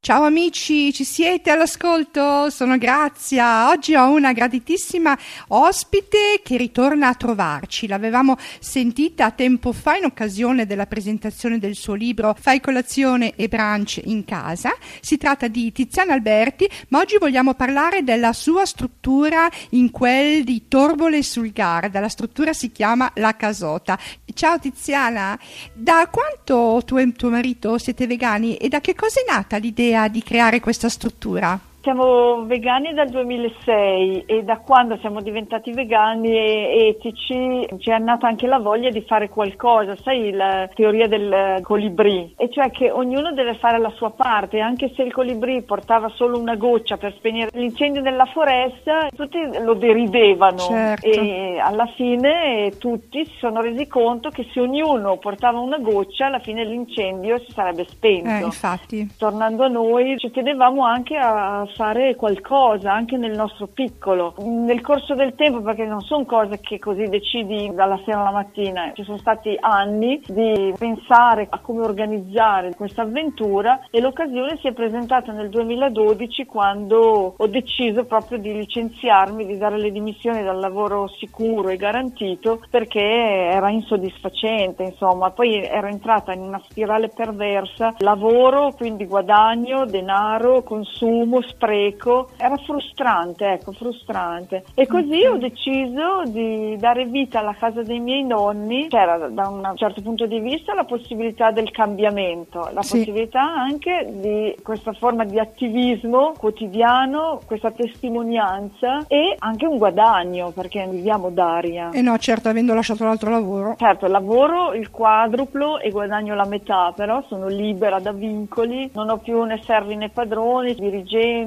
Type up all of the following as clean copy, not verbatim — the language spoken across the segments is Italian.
Ciao amici, ci siete all'ascolto? Sono Grazia. Oggi ho una graditissima ospite che ritorna a trovarci. L'avevamo sentita tempo fa in occasione della presentazione del suo libro Fai colazione e brunch in casa. Si tratta di Tiziana Alberti, ma oggi vogliamo parlare della sua struttura in quel di Torbole sul Garda. La struttura si chiama La Casota. Ciao Tiziana, da quanto tu e tuo marito siete vegani e da che cosa è nata l'idea di creare questa struttura? Siamo vegani dal 2006 e da quando siamo diventati vegani e etici ci è nata anche la voglia di fare qualcosa, sai la teoria del colibrì, e cioè che ognuno deve fare la sua parte, anche se il colibrì portava solo una goccia per spegnere l'incendio della foresta, tutti lo deridevano. Certo. E alla fine tutti si sono resi conto che se ognuno portava una goccia alla fine l'incendio si sarebbe spento. Infatti. Tornando a noi ci chiedevamo anche a fare qualcosa anche nel nostro piccolo nel corso del tempo, perché non sono cose che così decidi dalla sera alla mattina. Ci sono stati anni di pensare a come organizzare questa avventura e l'occasione si è presentata nel 2012 quando ho deciso proprio di licenziarmi, di dare le dimissioni dal lavoro sicuro e garantito perché era insoddisfacente, insomma. Poi ero entrata in una spirale perversa, lavoro, quindi guadagno, denaro, consumo, spreco, era frustrante. E così ho deciso di dare vita alla casa dei miei nonni. C'era da un certo punto di vista la possibilità del cambiamento, la possibilità anche di questa forma di attivismo quotidiano, questa testimonianza e anche un guadagno, perché viviamo d'aria. No, certo, avendo lasciato l'altro lavoro. Certo, lavoro il quadruplo e guadagno la metà, però sono libera da vincoli, non ho più né servi né padroni, dirigenti,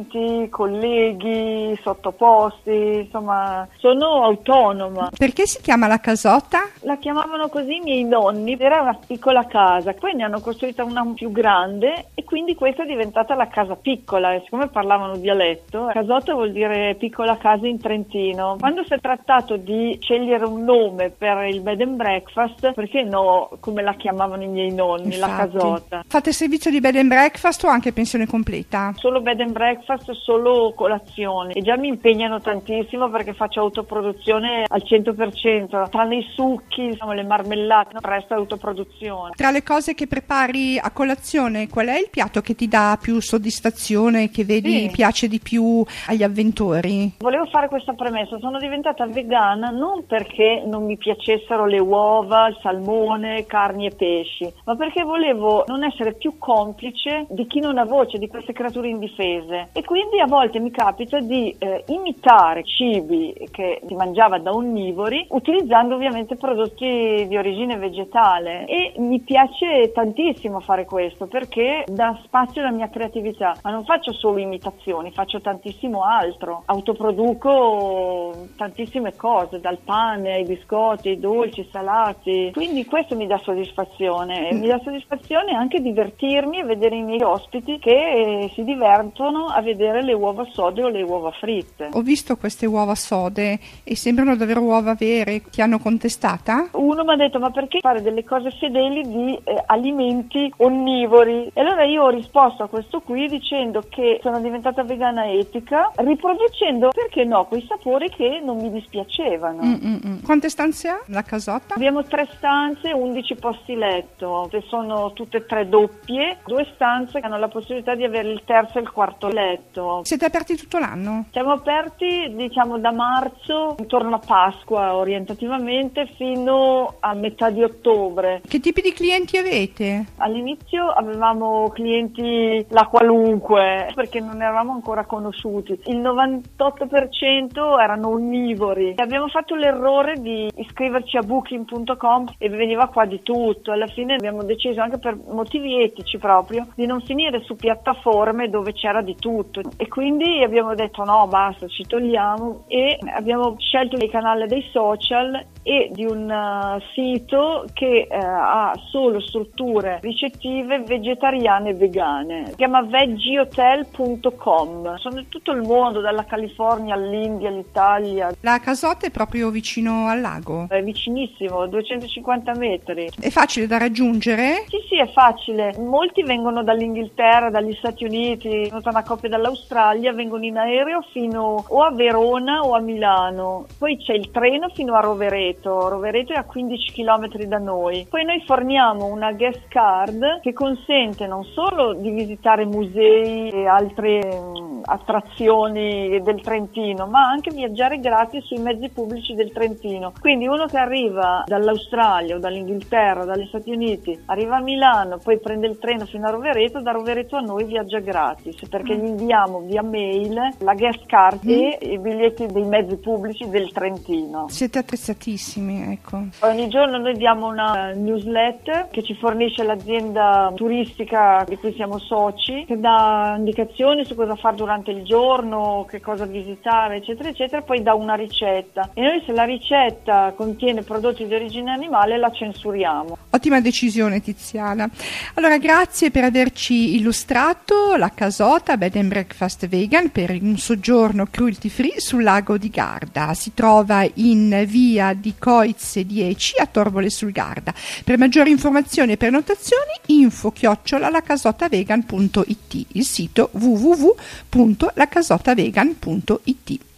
colleghi, sottoposti, insomma, sono autonoma. Perché si chiama La Casota? La chiamavano così i miei nonni, era una piccola casa, poi ne hanno costruita una più grande e quindi questa è diventata la casa piccola, e siccome parlavano dialetto, Casota vuol dire piccola casa in trentino. Quando si è trattato di scegliere un nome per il bed and breakfast, perché no, come la chiamavano i miei nonni, Infatti. La Casota. Fate servizio di bed and breakfast o anche pensione completa? Solo bed and breakfast, solo colazioni, e già mi impegnano tantissimo perché faccio autoproduzione al 100%, tranne i succhi, insomma, le marmellate, il resto è autoproduzione. Tra le cose che prepari a colazione, qual è il piatto che ti dà più soddisfazione, che vedi piace di più agli avventori? Volevo fare questa premessa, sono diventata vegana non perché non mi piacessero le uova, il salmone, carni e pesci, ma perché volevo non essere più complice di chi non ha voce, di queste creature indifese. E quindi a volte mi capita di imitare cibi che si mangiava da onnivori utilizzando ovviamente prodotti di origine vegetale, e mi piace tantissimo fare questo perché dà spazio alla mia creatività, ma non faccio solo imitazioni, faccio tantissimo altro, autoproduco tantissime cose, dal pane ai biscotti, ai dolci, salati, quindi questo mi dà soddisfazione. Mi dà soddisfazione anche divertirmi e vedere i miei ospiti che si divertono a vedere le uova sode o le uova fritte. Ho visto queste uova sode e sembrano davvero uova vere. Ti hanno contestata? Uno mi ha detto: ma perché fare delle cose fedeli di alimenti onnivori? E allora io ho risposto a questo qui dicendo che sono diventata vegana etica, riproducendo, perché no, quei sapori che non mi dispiacevano. Quante stanze ha La Casota? Abbiamo 3 stanze, 11 posti letto, che sono tutte 3 doppie, 2 stanze che hanno la possibilità di avere il terzo e il quarto letto. Siete aperti tutto l'anno? Siamo aperti, diciamo, da marzo, intorno a Pasqua orientativamente, fino a metà di ottobre. Che tipi di clienti avete? All'inizio avevamo clienti la qualunque, perché non eravamo ancora conosciuti. Il 98% erano onnivori. Abbiamo fatto l'errore di iscriverci a booking.com e veniva qua di tutto. Alla fine abbiamo deciso, anche per motivi etici proprio, di non finire su piattaforme dove c'era di tutto, e quindi abbiamo detto no, basta, ci togliamo, e abbiamo scelto il canale dei social e di un sito che ha solo strutture ricettive vegetariane e vegane. Si chiama veggiehotel.com. Sono di tutto il mondo, dalla California all'India, all'Italia. La casota è proprio vicino al lago? È vicinissimo, 250 metri. È facile da raggiungere? Sì, è facile. Molti vengono dall'Inghilterra, dagli Stati Uniti, una coppia dall'Australia, vengono in aereo fino o a Verona o a Milano. Poi c'è il treno fino a Rovereto. Rovereto è a 15 km da noi. Poi noi forniamo una guest card che consente non solo di visitare musei e altre attrazioni del Trentino, ma anche viaggiare gratis sui mezzi pubblici del Trentino. Quindi uno che arriva dall'Australia o dall'Inghilterra o dagli Stati Uniti, arriva a Milano, poi prende il treno fino a Rovereto, da Rovereto a noi viaggia gratis, perché gli inviamo via mail la guest card e i biglietti dei mezzi pubblici del Trentino. Siete attrezzatissimi, ecco. Ogni giorno noi diamo una newsletter che ci fornisce l'azienda turistica di cui siamo soci, che dà indicazioni su cosa fare durante il giorno, che cosa visitare, eccetera, eccetera, poi dà una ricetta. E noi, se la ricetta contiene prodotti di origine animale, la censuriamo. Ottima decisione, Tiziana. Allora, grazie per averci illustrato la casota Bed and Breakfast Vegan per un soggiorno cruelty free sul lago di Garda. Si trova in via di Coizze 10 a Torbole sul Garda. Per maggiori informazioni e prenotazioni, info@lacasotavegan.it, il sito www.lacasotavegan.it.